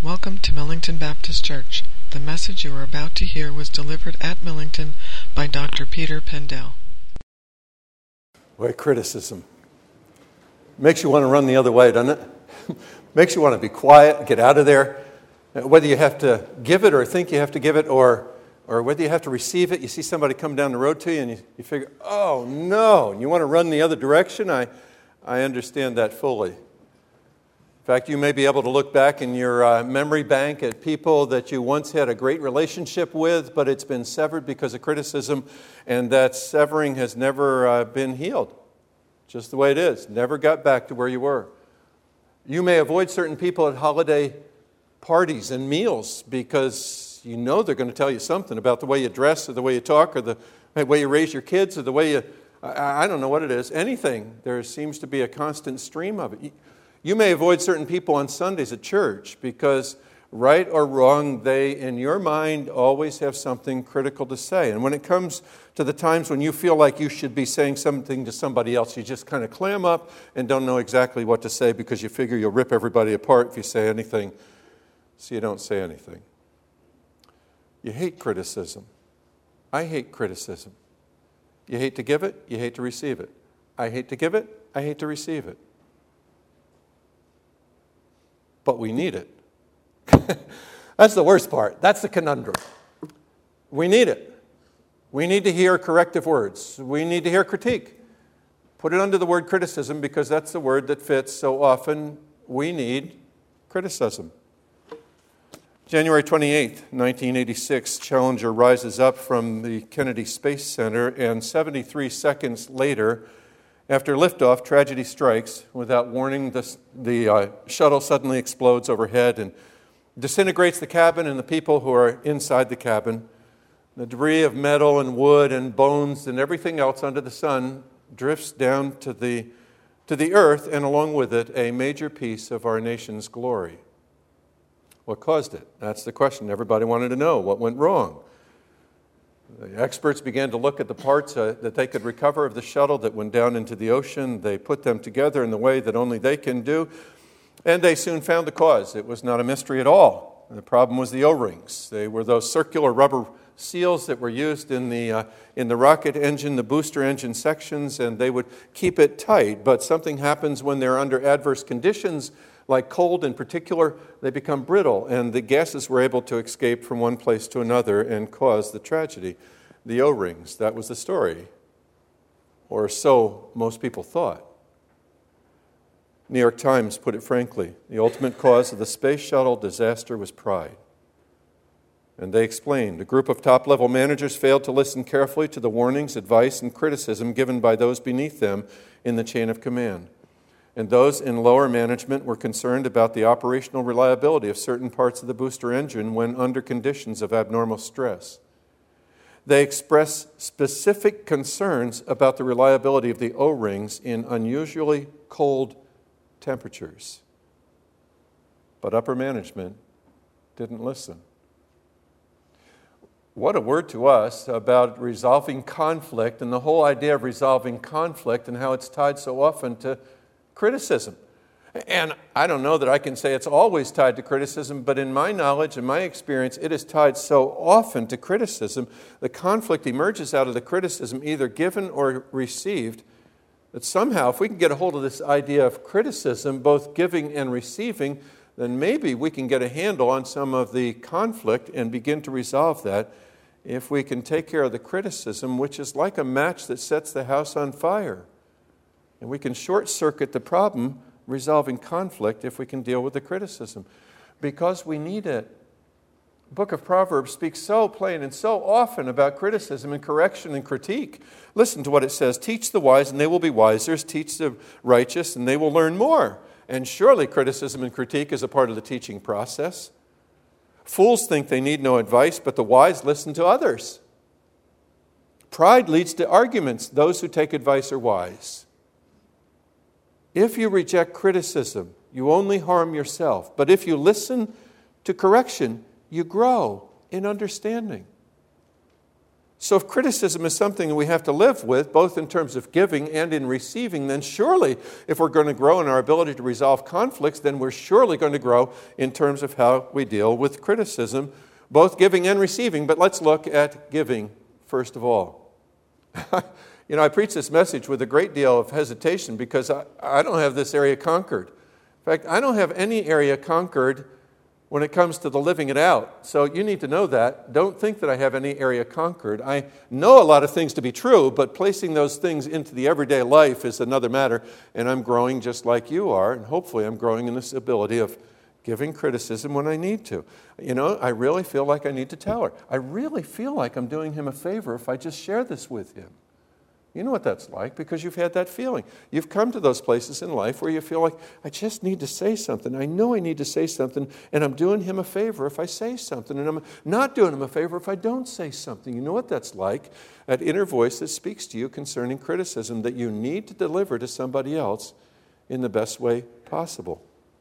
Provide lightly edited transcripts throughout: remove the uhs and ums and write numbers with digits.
Welcome to Millington Baptist Church. The message you are about to hear was delivered at Millington by Dr. Peter Pendell. Boy, criticism makes you want to run the other way, doesn't it? Makes you want to be quiet, get out of there. Whether you have to give it or think you have to give it, or whether you have to receive it. You see somebody come down the road to you and you figure, oh no, and you want to run the other direction. I understand that fully. In fact, you may be able to look back in your memory bank at people that you once had a great relationship with, but it's been severed because of criticism, and that severing has never been healed. Just the way it is. Never got back to where you were. You may avoid certain people at holiday parties and meals because you know they're going to tell you something about the way you dress or the way you talk or the way you raise your kids or the way you, I don't know what it is, anything. There seems to be a constant stream of it. You may avoid certain people on Sundays at church because, right or wrong, they, in your mind, always have something critical to say. And when it comes to the times when you feel like you should be saying something to somebody else, you just kind of clam up and don't know exactly what to say because you figure you'll rip everybody apart if you say anything, so you don't say anything. You hate criticism. I hate criticism. You hate to give it, you hate to receive it. I hate to give it, I hate to receive it. But we need it. That's the worst part. That's the conundrum. We need it. We need to hear corrective words. We need to hear critique. Put it under the word criticism because that's the word that fits so often. We need criticism. January 28th, 1986, Challenger rises up from the Kennedy Space Center, and 73 seconds later, after liftoff, tragedy strikes. Without warning, the shuttle suddenly explodes overhead and disintegrates the cabin and the people who are inside the cabin. The debris of metal and wood and bones and everything else under the sun drifts down to the earth, and along with it, a major piece of our nation's glory. What caused it? That's the question everybody wanted to know. What went wrong? The experts began to look at the parts that they could recover of the shuttle that went down into the ocean. They put them together in the way that only they can do, and they soon found the cause. It was not a mystery at all. The problem was the O-rings. They were those circular rubber seals that were used in the rocket engine, the booster engine sections, and they would keep it tight. But something happens when they're under adverse conditions, like cold in particular. They become brittle, and the gases were able to escape from one place to another and cause the tragedy. The O-rings, that was the story. Or so most people thought. New York Times put it frankly, the ultimate cause of the space shuttle disaster was pride. And they explained, a group of top-level managers failed to listen carefully to the warnings, advice, and criticism given by those beneath them in the chain of command. And those in lower management were concerned about the operational reliability of certain parts of the booster engine when under conditions of abnormal stress. They expressed specific concerns about the reliability of the O-rings in unusually cold temperatures. But upper management didn't listen. What a word to us about resolving conflict and the whole idea of resolving conflict and how it's tied so often to criticism. And I don't know that I can say it's always tied to criticism, but in my knowledge and my experience, it is tied so often to criticism. The conflict emerges out of the criticism, either given or received, that somehow, if we can get a hold of this idea of criticism, both giving and receiving, then maybe we can get a handle on some of the conflict and begin to resolve that if we can take care of the criticism, which is like a match that sets the house on fire. And we can short-circuit the problem resolving conflict if we can deal with the criticism. Because we need it. The book of Proverbs speaks so plain and so often about criticism and correction and critique. Listen to what it says. Teach the wise and they will be wiser. Teach the righteous and they will learn more. And surely criticism and critique is a part of the teaching process. Fools think they need no advice, but the wise listen to others. Pride leads to arguments. Those who take advice are wise. If you reject criticism, you only harm yourself. But if you listen to correction, you grow in understanding. So if criticism is something that we have to live with, both in terms of giving and in receiving, then surely if we're going to grow in our ability to resolve conflicts, then we're surely going to grow in terms of how we deal with criticism, both giving and receiving. But let's look at giving first of all. I preach this message with a great deal of hesitation because I don't have this area conquered. In fact, I don't have any area conquered when it comes to the living it out. So you need to know that. Don't think that I have any area conquered. I know a lot of things to be true, but placing those things into the everyday life is another matter, and I'm growing just like you are, and hopefully I'm growing in this ability of giving criticism when I need to. I really feel like I need to tell her. I really feel like I'm doing him a favor if I just share this with him. You know what that's like because you've had that feeling. You've come to those places in life where you feel like, I just need to say something. I know I need to say something, and I'm doing him a favor if I say something, and I'm not doing him a favor if I don't say something. You know what that's like? That inner voice that speaks to you concerning criticism that you need to deliver to somebody else in the best way possible.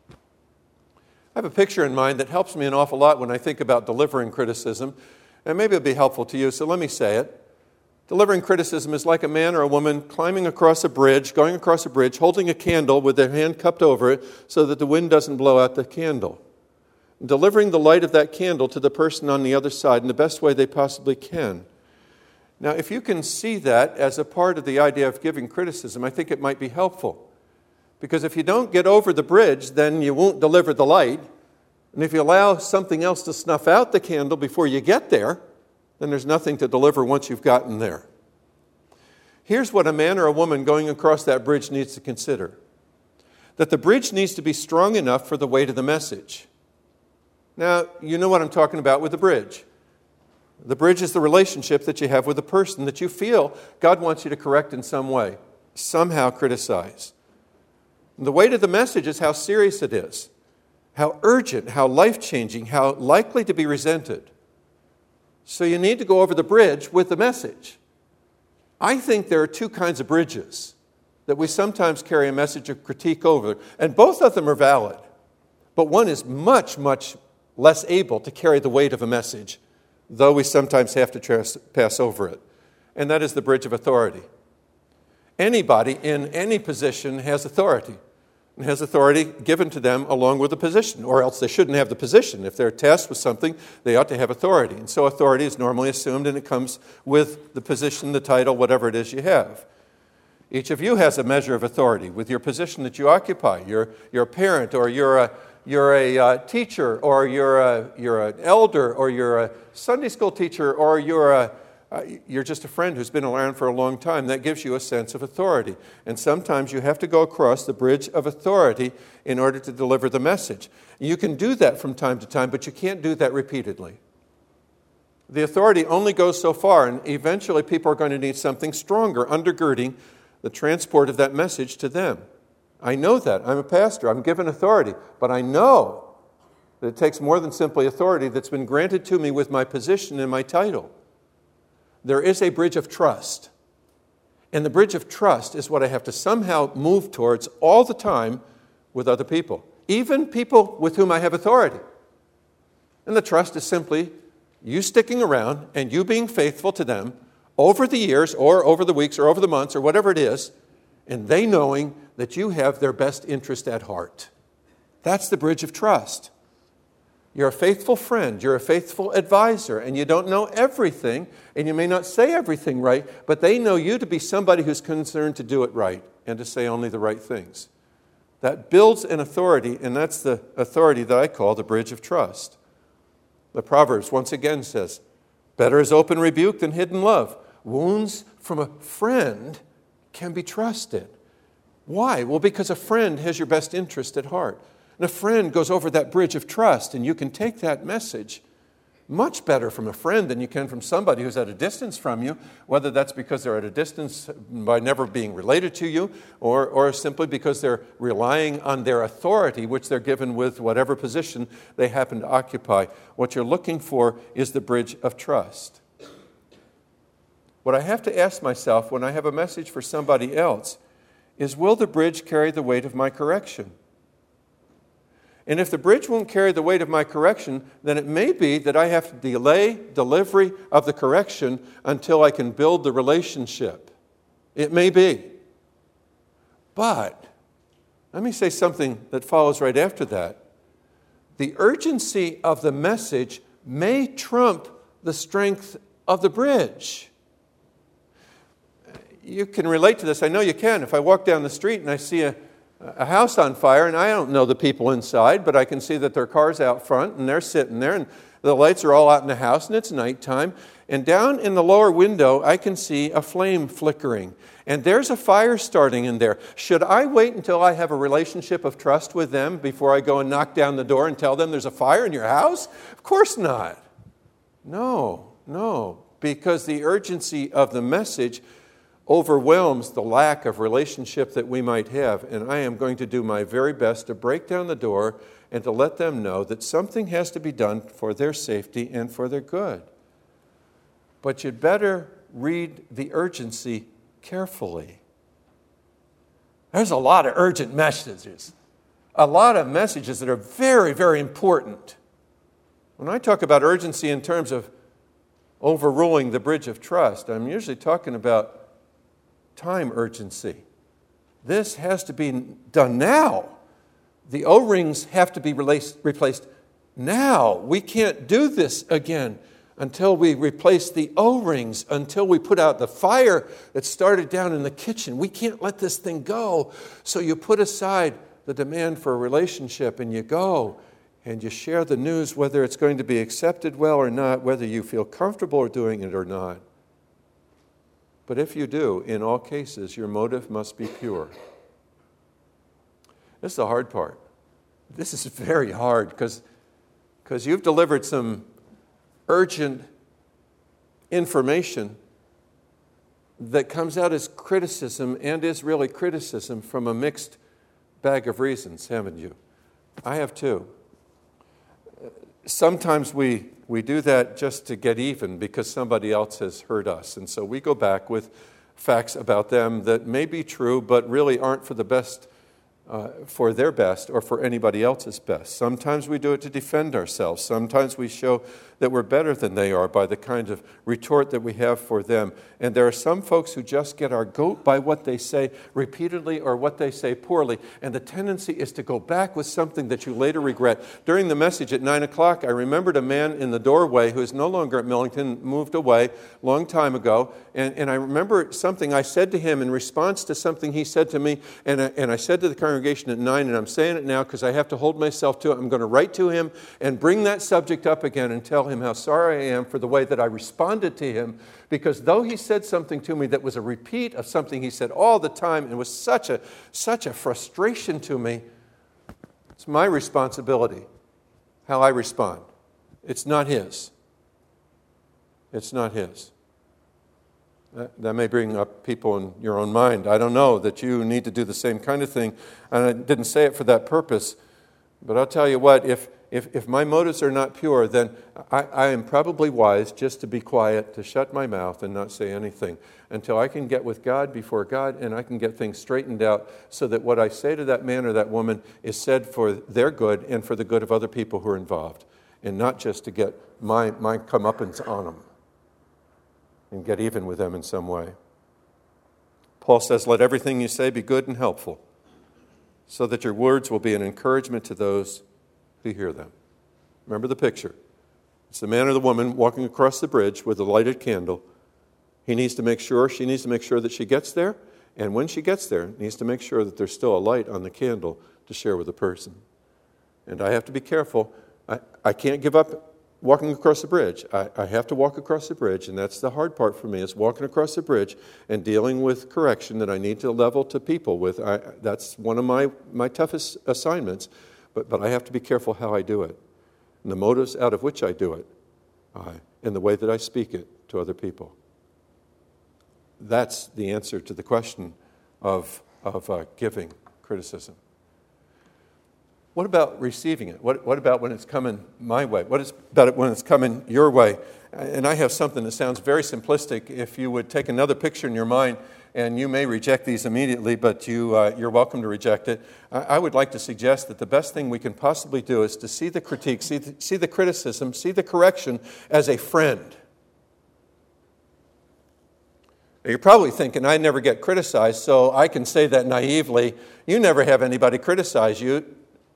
I have a picture in mind that helps me an awful lot when I think about delivering criticism, and maybe it'll be helpful to you, so let me say it. Delivering criticism is like a man or a woman climbing across a bridge, going across a bridge, holding a candle with their hand cupped over it so that the wind doesn't blow out the candle. Delivering the light of that candle to the person on the other side in the best way they possibly can. Now, if you can see that as a part of the idea of giving criticism, I think it might be helpful. Because if you don't get over the bridge, then you won't deliver the light. And if you allow something else to snuff out the candle before you get there, then there's nothing to deliver once you've gotten there. Here's what a man or a woman going across that bridge needs to consider. That the bridge needs to be strong enough for the weight of the message. Now, you know what I'm talking about with the bridge. The bridge is the relationship that you have with a person that you feel God wants you to correct in some way, somehow criticize. And the weight of the message is how serious it is, how urgent, how life-changing, how likely to be resented. So you need to go over the bridge with the message. I think there are two kinds of bridges that we sometimes carry a message of critique over, and both of them are valid. But one is much, much less able to carry the weight of a message, though we sometimes have to pass over it. And that is the bridge of authority. Anybody in any position has authority. And has authority given to them along with the position, or else they shouldn't have the position. If they're tasked with something, they ought to have authority. And so authority is normally assumed, and it comes with the position, the title, whatever it is you have. Each of you has a measure of authority with your position that you occupy. You're a parent, or you're a teacher, or you're an elder, or you're a Sunday school teacher, or you're just a friend who's been around for a long time. That gives you a sense of authority. And sometimes you have to go across the bridge of authority in order to deliver the message. You can do that from time to time, but you can't do that repeatedly. The authority only goes so far, and eventually people are going to need something stronger, undergirding the transport of that message to them. I know that. I'm a pastor. I'm given authority. But I know that it takes more than simply authority that's been granted to me with my position and my title. There is a bridge of trust. And the bridge of trust is what I have to somehow move towards all the time with other people, even people with whom I have authority. And the trust is simply you sticking around and you being faithful to them over the years or over the weeks or over the months or whatever it is, and they knowing that you have their best interest at heart. That's the bridge of trust. You're a faithful friend, you're a faithful advisor, and you don't know everything, and you may not say everything right, but they know you to be somebody who's concerned to do it right and to say only the right things. That builds an authority, and that's the authority that I call the bridge of trust. The Proverbs once again says, better is open rebuke than hidden love. Wounds from a friend can be trusted. Why? Well, because a friend has your best interest at heart. And a friend goes over that bridge of trust, and you can take that message much better from a friend than you can from somebody who's at a distance from you, whether that's because they're at a distance by never being related to you, or simply because they're relying on their authority, which they're given with whatever position they happen to occupy. What you're looking for is the bridge of trust. What I have to ask myself when I have a message for somebody else is, will the bridge carry the weight of my correction? And if the bridge won't carry the weight of my correction, then it may be that I have to delay delivery of the correction until I can build the relationship. It may be. But let me say something that follows right after that. The urgency of the message may trump the strength of the bridge. You can relate to this. I know you can. If I walk down the street and I see a house on fire, and I don't know the people inside, but I can see that their car's out front, and they're sitting there, and the lights are all out in the house, and it's nighttime. And down in the lower window, I can see a flame flickering. And there's a fire starting in there. Should I wait until I have a relationship of trust with them before I go and knock down the door and tell them there's a fire in your house? Of course not. No. Because the urgency of the message overwhelms the lack of relationship that we might have. And I am going to do my very best to break down the door and to let them know that something has to be done for their safety and for their good. But you'd better read the urgency carefully. There's a lot of urgent messages. A lot of messages that are very, very important. When I talk about urgency in terms of overruling the bridge of trust, I'm usually talking about time urgency. This has to be done now. The O-rings have to be replaced now. We can't do this again until we replace the O-rings, until we put out the fire that started down in the kitchen. We can't let this thing go. So you put aside the demand for a relationship and you go and you share the news, whether it's going to be accepted well or not, whether you feel comfortable doing it or not. But if you do, in all cases, your motive must be pure. This is the hard part. This is very hard because you've delivered some urgent information that comes out as criticism and is really criticism from a mixed bag of reasons, haven't you? I have too. Sometimes we do that just to get even because somebody else has hurt us. And so we go back with facts about them that may be true, but really aren't for the best, for their best or for anybody else's best. Sometimes we do it to defend ourselves. Sometimes we show that we're better than they are by the kind of retort that we have for them. And there are some folks who just get our goat by what they say repeatedly or what they say poorly. And the tendency is to go back with something that you later regret. During the message at 9 o'clock, I remembered a man in the doorway who is no longer at Millington, moved away a long time ago. And I remember something I said to him in response to something he said to me. And I said to the congregation at 9, and I'm saying it now because I have to hold myself to it. I'm going to write to him and bring that subject up again and tell him how sorry I am for the way that I responded to him, because though he said something to me that was a repeat of something he said all the time and was such a frustration to me, it's my responsibility how I respond. It's not his. It's not his. That may bring up people in your own mind. I don't know that you need to do the same kind of thing, and I didn't say it for that purpose, but I'll tell you what, if my motives are not pure, then I am probably wise just to be quiet, to shut my mouth and not say anything until I can get with God before God and I can get things straightened out so that what I say to that man or that woman is said for their good and for the good of other people who are involved, and not just to get my comeuppance on them and get even with them in some way. Paul says, let everything you say be good and helpful, so that your words will be an encouragement to those who hear them. Remember the picture. It's the man or the woman walking across the bridge with a lighted candle. She needs to make sure that she gets there, and when she gets there, needs to make sure that there's still a light on the candle to share with the person. And I have to be careful. I can't give up walking across the bridge. I have to walk across the bridge, and that's the hard part for me, is walking across the bridge and dealing with correction that I need to level to people with. That's one of my toughest assignments. But I have to be careful how I do it, and the motives out of which I do it, and the way that I speak it to other people. That's the answer to the question of giving criticism. What about receiving it? What about when it's coming my way? What about it when it's coming your way? And I have something that sounds very simplistic. If you would take another picture in your mind and you may reject these immediately, but you're welcome to reject it. I would like to suggest that the best thing we can possibly do is to see the critique, see the criticism, see the correction as a friend. You're probably thinking, I never get criticized, so I can say that naively. You never have anybody criticize you.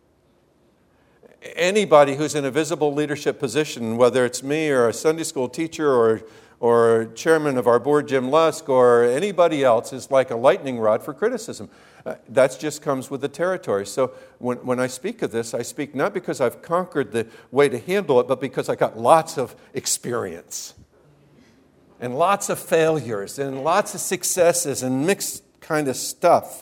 Anybody who's in a visible leadership position, whether it's me or a Sunday school teacher or chairman of our board, Jim Lusk, or anybody else, is like a lightning rod for criticism. That just comes with the territory. So when I speak of this, I speak not because I've conquered the way to handle it, but because I got lots of experience and lots of failures and lots of successes and mixed kind of stuff.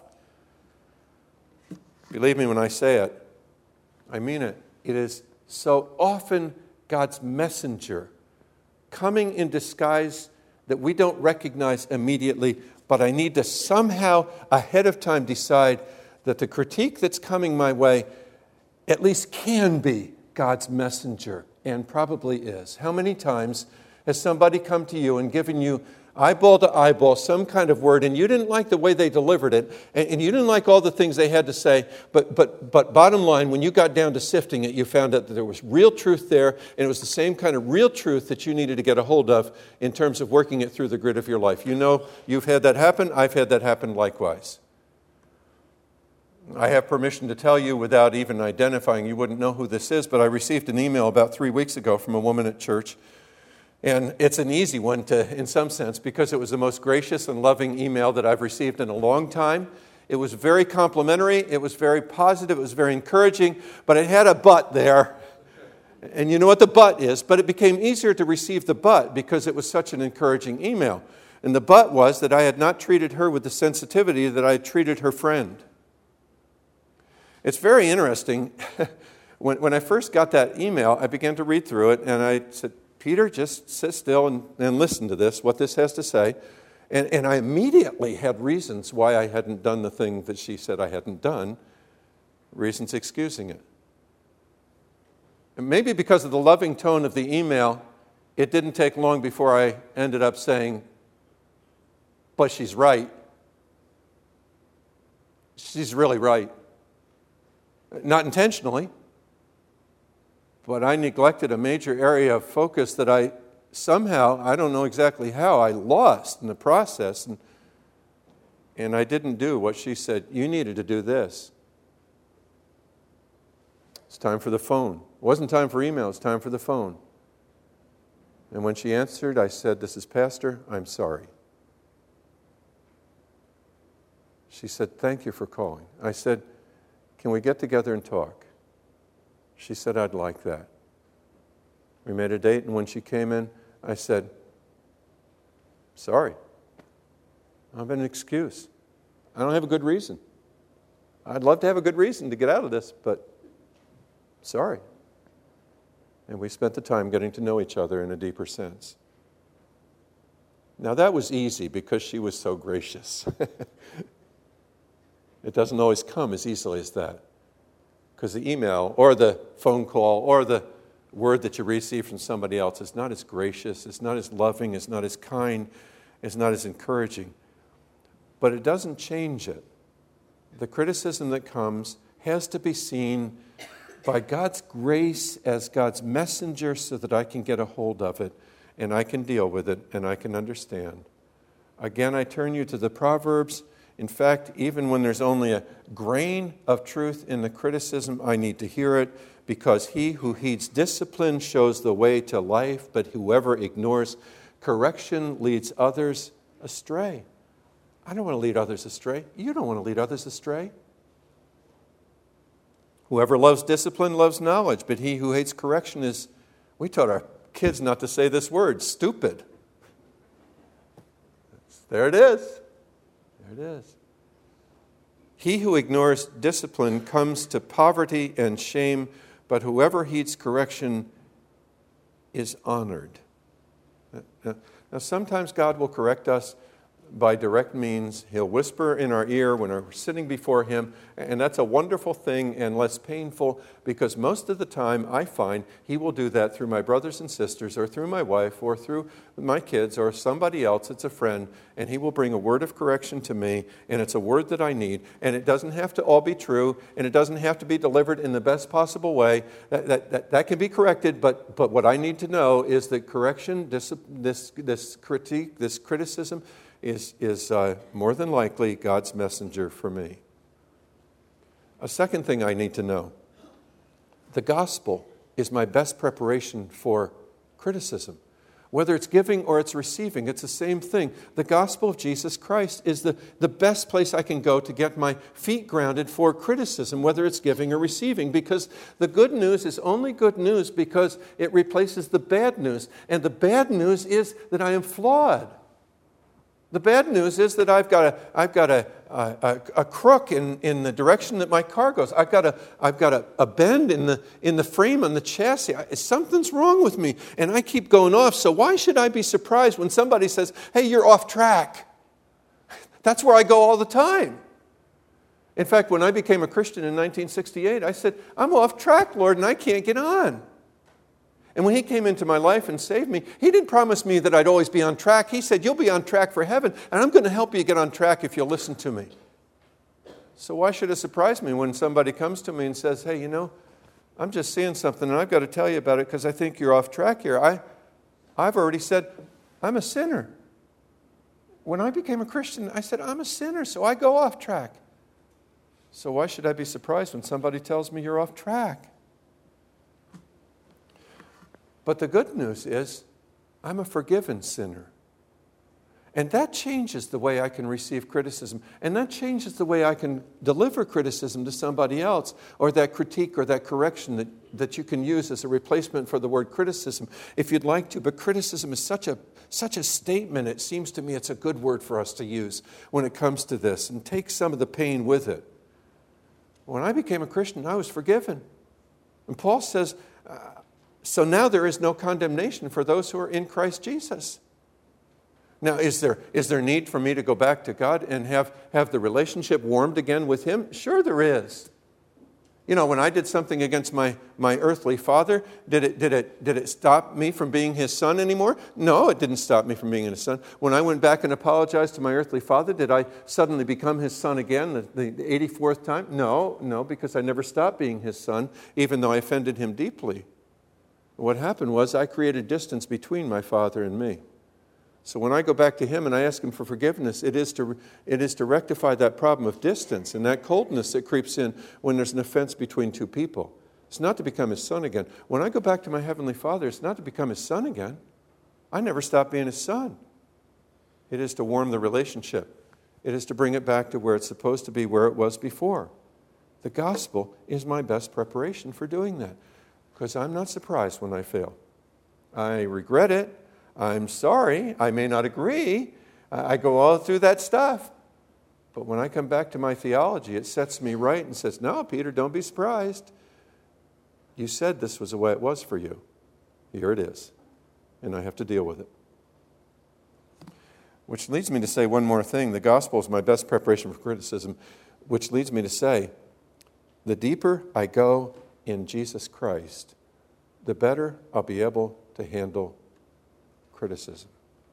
Believe me when I say it, I mean it. It is so often God's messenger coming in disguise that we don't recognize immediately, but I need to somehow ahead of time decide that the critique that's coming my way at least can be God's messenger, and probably is. How many times has somebody come to you and given you eyeball to eyeball some kind of word, and you didn't like the way they delivered it, and you didn't like all the things they had to say, but bottom line, when you got down to sifting it, you found out that there was real truth there, and it was the same kind of real truth that you needed to get a hold of in terms of working it through the grid of your life. You know, you've had that happen. I've had that happen likewise. I have permission to tell you without even identifying. You wouldn't know who this is, but I received an email about 3 weeks ago from a woman at church. And it's an easy one in some sense, because it was the most gracious and loving email that I've received in a long time. It was very complimentary, it was very positive, it was very encouraging, but it had a but there. And you know what the but is, but it became easier to receive the but because it was such an encouraging email. And the but was that I had not treated her with the sensitivity that I had treated her friend. It's very interesting. When I first got that email, I began to read through it, and I said, Peter, just sit still and listen to this, what this has to say. And I immediately had reasons why I hadn't done the thing that she said I hadn't done, reasons excusing it. And maybe because of the loving tone of the email, it didn't take long before I ended up saying, but she's right. She's really right. Not intentionally. But I neglected a major area of focus that I somehow, I don't know exactly how, I lost in the process. And I didn't do what she said. You needed to do this. It's time for the phone. It wasn't time for email, it's time for the phone. And when she answered, I said, this is Pastor, I'm sorry. She said, thank you for calling. I said, can we get together and talk? She said, I'd like that. We made a date, and when she came in, I said, sorry. I have an excuse. I don't have a good reason. I'd love to have a good reason to get out of this, but sorry. And we spent the time getting to know each other in a deeper sense. Now that was easy because she was so gracious. It doesn't always come as easily as that. Because the email or the phone call or the word that you receive from somebody else is not as gracious, it's not as loving, it's not as kind, it's not as encouraging. But it doesn't change it. The criticism that comes has to be seen by God's grace as God's messenger so that I can get a hold of it and I can deal with it and I can understand. Again, I turn you to the Proverbs. In fact, even when there's only a grain of truth in the criticism, I need to hear it, because he who heeds discipline shows the way to life, but whoever ignores correction leads others astray. I don't want to lead others astray. You don't want to lead others astray. Whoever loves discipline loves knowledge, but he who hates correction is, we taught our kids not to say this word, stupid. There it is. There it is. He who ignores discipline comes to poverty and shame, but whoever heeds correction is honored. Now, sometimes God will correct us by direct means. He'll whisper in our ear when we're sitting before Him, and that's a wonderful thing and less painful, because most of the time I find He will do that through my brothers and sisters, or through my wife, or through my kids, or somebody else. It's a friend, and He will bring a word of correction to me, and it's a word that I need, and it doesn't have to all be true, and it doesn't have to be delivered in the best possible way. That can be corrected, but what I need to know is that correction, this critique, this criticism, is more than likely God's messenger for me. A second thing I need to know, the gospel is my best preparation for criticism. Whether it's giving or it's receiving, it's the same thing. The gospel of Jesus Christ is the best place I can go to get my feet grounded for criticism, whether it's giving or receiving, because the good news is only good news because it replaces the bad news. And the bad news is that I am flawed. The bad news is that I've got a crook in the direction that my car goes. I've got a bend in the frame on the chassis. Something's wrong with me, and I keep going off. So why should I be surprised when somebody says, "Hey, you're off track"? That's where I go all the time. In fact, when I became a Christian in 1968, I said, "I'm off track, Lord, and I can't get on." And when He came into my life and saved me, He didn't promise me that I'd always be on track. He said, "You'll be on track for heaven, and I'm going to help you get on track if you'll listen to me." So why should it surprise me when somebody comes to me and says, "Hey, I'm just seeing something, and I've got to tell you about it because I think you're off track here." I've already said, I'm a sinner. When I became a Christian, I said, I'm a sinner, so I go off track. So why should I be surprised when somebody tells me you're off track? But the good news is, I'm a forgiven sinner. And that changes the way I can receive criticism. And that changes the way I can deliver criticism to somebody else, or that critique or that correction that you can use as a replacement for the word criticism if you'd like to. But criticism is such a statement, it seems to me it's a good word for us to use when it comes to this, and take some of the pain with it. When I became a Christian, I was forgiven. And Paul says, so now there is no condemnation for those who are in Christ Jesus. Now, is there need for me to go back to God and have the relationship warmed again with Him? Sure there is. When I did something against my earthly father, did it stop me from being his son anymore? No, it didn't stop me from being his son. When I went back and apologized to my earthly father, did I suddenly become his son again the 84th time? No, because I never stopped being his son, even though I offended him deeply. What happened was I created distance between my father and me. So when I go back to Him and I ask Him for forgiveness, it is to rectify that problem of distance and that coldness that creeps in when there's an offense between two people. It's not to become His son again. When I go back to my Heavenly Father, it's not to become His son again. I never stopped being His son. It is to warm the relationship. It is to bring it back to where it's supposed to be, where it was before. The gospel is my best preparation for doing that, because I'm not surprised when I fail. I regret it. I'm sorry. I may not agree. I go all through that stuff. But when I come back to my theology, it sets me right and says, no, Peter, don't be surprised. You said this was the way it was for you. Here it is. And I have to deal with it. Which leads me to say one more thing. The gospel is my best preparation for criticism, which leads me to say, the deeper I go in Jesus Christ, the better I'll be able to handle criticism.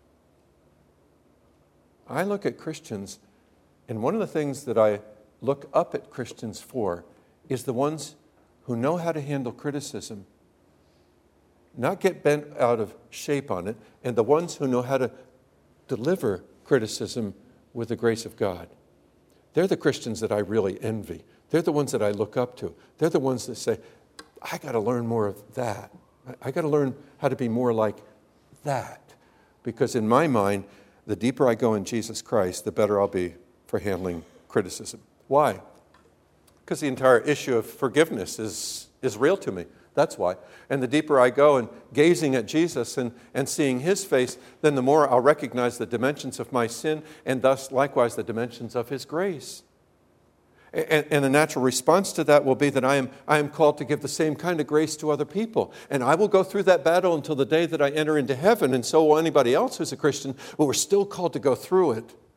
I look at Christians, and one of the things that I look up at Christians for is the ones who know how to handle criticism, not get bent out of shape on it, and the ones who know how to deliver criticism with the grace of God. They're the Christians that I really envy. They're the ones that I look up to. They're the ones that say, I got to learn more of that. I got to learn how to be more like that. Because in my mind, the deeper I go in Jesus Christ, the better I'll be for handling criticism. Why? Because the entire issue of forgiveness is real to me. That's why. And the deeper I go in gazing at Jesus and seeing His face, then the more I'll recognize the dimensions of my sin and thus likewise the dimensions of His grace. And the natural response to that will be that I am called to give the same kind of grace to other people. And I will go through that battle until the day that I enter into heaven, and so will anybody else who's a Christian, but we're still called to go through it.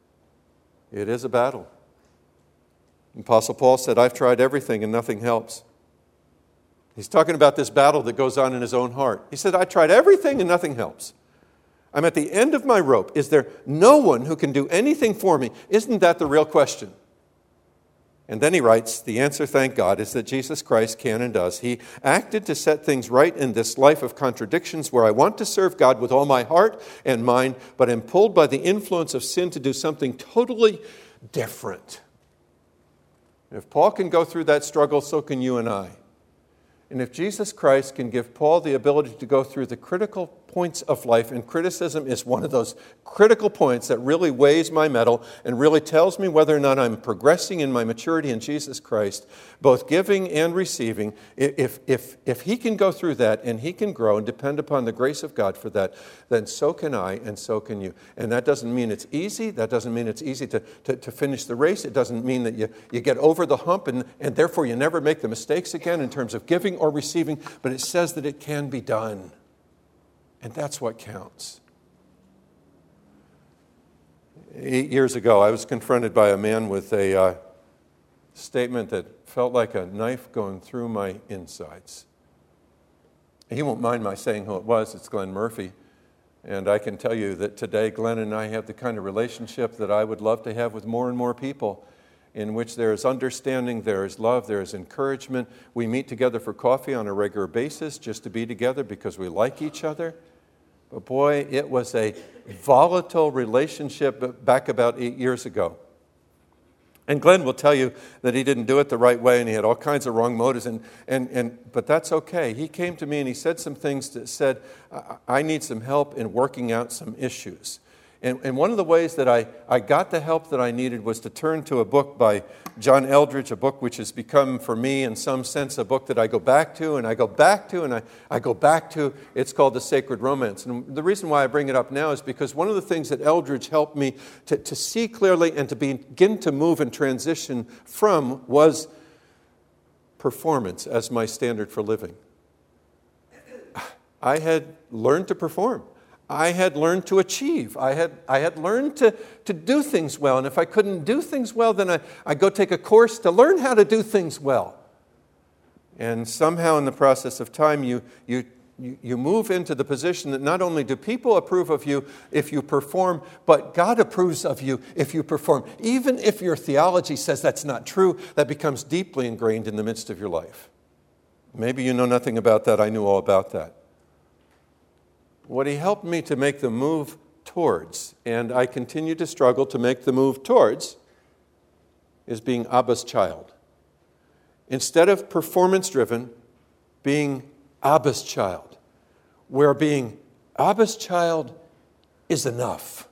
It is a battle. Apostle Paul said, I've tried everything and nothing helps. He's talking about this battle that goes on in his own heart. He said, I tried everything and nothing helps. I'm at the end of my rope. Is there no one who can do anything for me? Isn't that the real question? And then he writes, the answer, thank God, is that Jesus Christ can and does. He acted to set things right in this life of contradictions where I want to serve God with all my heart and mind, but am pulled by the influence of sin to do something totally different. If Paul can go through that struggle, so can you and I. And if Jesus Christ can give Paul the ability to go through the critical points of life, and criticism is one of those critical points that really weighs my mettle and really tells me whether or not I'm progressing in my maturity in Jesus Christ, both giving and receiving, if he can go through that and he can grow and depend upon the grace of God for that, then so can I and so can you. And that doesn't mean it's easy. That doesn't mean it's easy to finish the race. It doesn't mean that you get over the hump and therefore you never make the mistakes again in terms of giving or receiving, but it says that it can be done. And that's what counts. 8 years ago, I was confronted by a man with a statement that felt like a knife going through my insides. He won't mind my saying who it was. It's Glenn Murphy. And I can tell you that today, Glenn and I have the kind of relationship that I would love to have with more and more people, in which there is understanding, there is love, there is encouragement. We meet together for coffee on a regular basis just to be together because we like each other. But boy, it was a volatile relationship back about 8 years ago. And Glenn will tell you that he didn't do it the right way and he had all kinds of wrong motives, but that's okay. He came to me and he said some things that said, I need some help in working out some issues. And one of the ways that I got the help that I needed was to turn to a book by John Eldredge, a book which has become, for me, in some sense, a book that I go back to, and I go back to, and I go back to. It's called The Sacred Romance. And the reason why I bring it up now is because one of the things that Eldredge helped me to see clearly and to begin to move and transition from was performance as my standard for living. I had learned to perform. I had learned to achieve. I had learned to do things well. And if I couldn't do things well, then I'd go take a course to learn how to do things well. And somehow in the process of time, you move into the position that not only do people approve of you if you perform, but God approves of you if you perform. Even if your theology says that's not true, that becomes deeply ingrained in the midst of your life. Maybe you know nothing about that. I knew all about that. What he helped me to make the move towards, and I continue to struggle to make the move towards, is being Abba's child. Instead of performance-driven, being Abba's child, where being Abba's child is enough.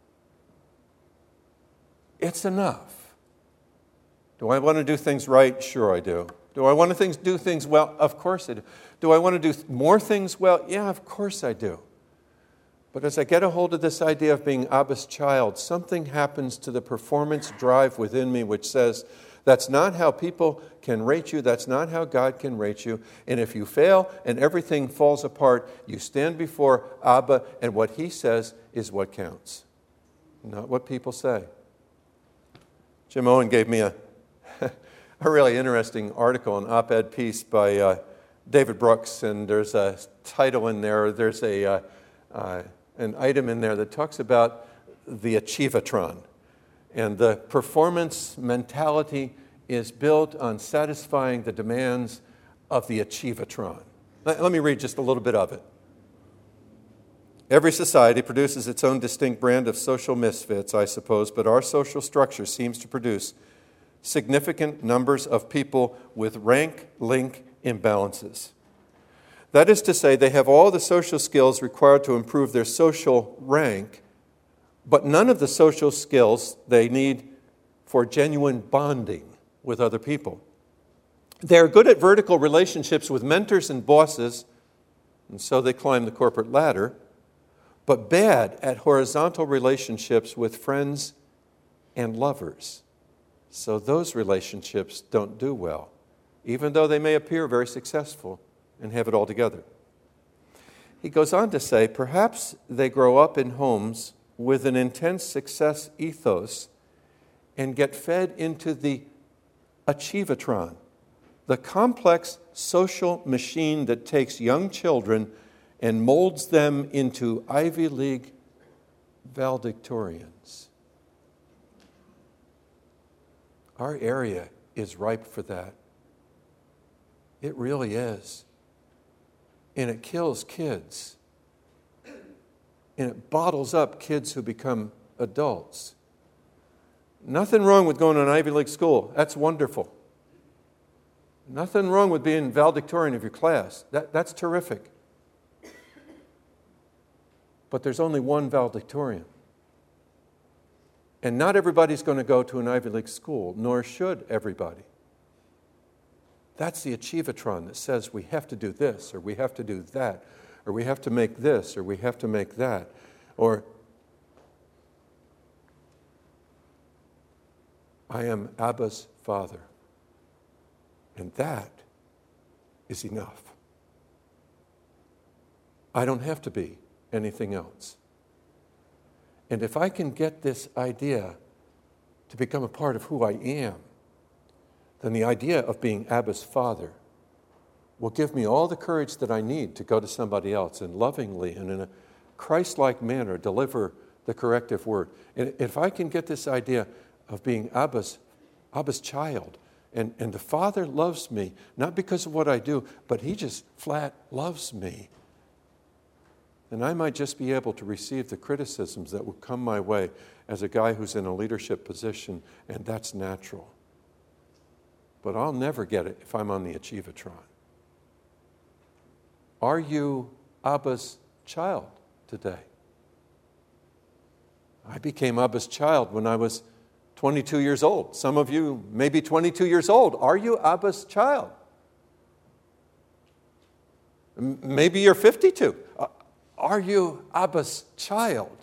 It's enough. Do I want to do things right? Sure I do. Do I want to do things well? Of course I do. Do I want to do more things well? Yeah, of course I do. But as I get a hold of this idea of being Abba's child, something happens to the performance drive within me which says, that's not how people can rate you. That's not how God can rate you. And if you fail and everything falls apart, you stand before Abba, and what he says is what counts, not what people say. Jim Owen gave me a really interesting article, an op-ed piece by David Brooks, and there's a title in there. There's an item in there that talks about the achievatron. And the performance mentality is built on satisfying the demands of the achievatron. Let me read just a little bit of it. Every society produces its own distinct brand of social misfits, I suppose, but our social structure seems to produce significant numbers of people with rank-link imbalances. That is to say, they have all the social skills required to improve their social rank, but none of the social skills they need for genuine bonding with other people. They are good at vertical relationships with mentors and bosses, and so they climb the corporate ladder, but bad at horizontal relationships with friends and lovers. So those relationships don't do well, even though they may appear very successful and have it all together. He goes on to say, perhaps they grow up in homes with an intense success ethos and get fed into the Achievatron, the complex social machine that takes young children and molds them into Ivy League valedictorians. Our area is ripe for that. It really is. And it kills kids. And it bottles up kids who become adults. Nothing wrong with going to an Ivy League school. That's wonderful. Nothing wrong with being valedictorian of your class. That's terrific. But there's only one valedictorian. And not everybody's going to go to an Ivy League school, nor should everybody. That's the Achievatron that says we have to do this, or we have to do that, or we have to make this, or we have to make that, or I am Abba's father. And that is enough. I don't have to be anything else. And if I can get this idea to become a part of who I am, then the idea of being Abba's father will give me all the courage that I need to go to somebody else and lovingly and in a Christ-like manner deliver the corrective word. And if I can get this idea of being Abba's child, and the Father loves me, not because of what I do, but He just flat loves me, then I might just be able to receive the criticisms that will come my way as a guy who's in a leadership position, and that's natural. But I'll never get it if I'm on the Achievatron. Are you Abba's child today? I became Abba's child when I was 22 years old. Some of you may be 22 years old. Are you Abba's child? Maybe you're 52. Are you Abba's child?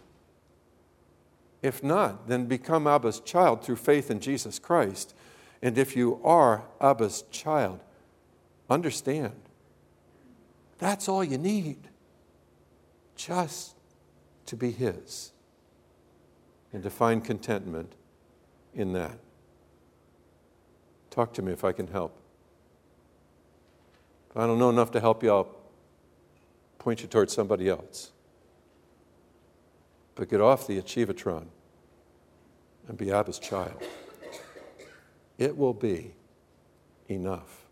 If not, then become Abba's child through faith in Jesus Christ. And if you are Abba's child, understand, that's all you need, just to be His and to find contentment in that. Talk to me if I can help. If I don't know enough to help you, I'll point you towards somebody else. But get off the Achievatron and be Abba's child. It will be enough.